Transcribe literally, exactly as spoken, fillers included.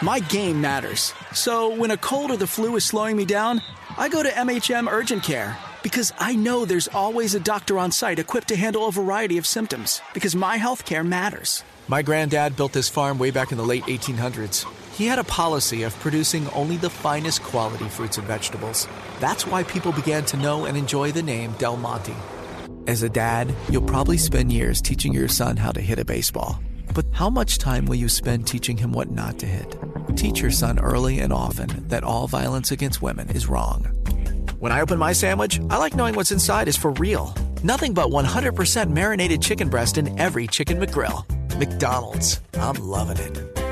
My game matters. So when a cold or the flu is slowing me down, I go to M H M Urgent Care. Because I know there's always a doctor on site equipped to handle a variety of symptoms. Because my health care matters. My granddad built this farm way back in the late eighteen hundreds. He had a policy of producing only the finest quality fruits and vegetables. That's why people began to know and enjoy the name Del Monte. As a dad, you'll probably spend years teaching your son how to hit a baseball. But how much time will you spend teaching him what not to hit? Teach your son early and often that all violence against women is wrong. When I open my sandwich, I like knowing what's inside is for real. Nothing but one hundred percent marinated chicken breast in every Chicken McGrill. McDonald's. I'm loving it.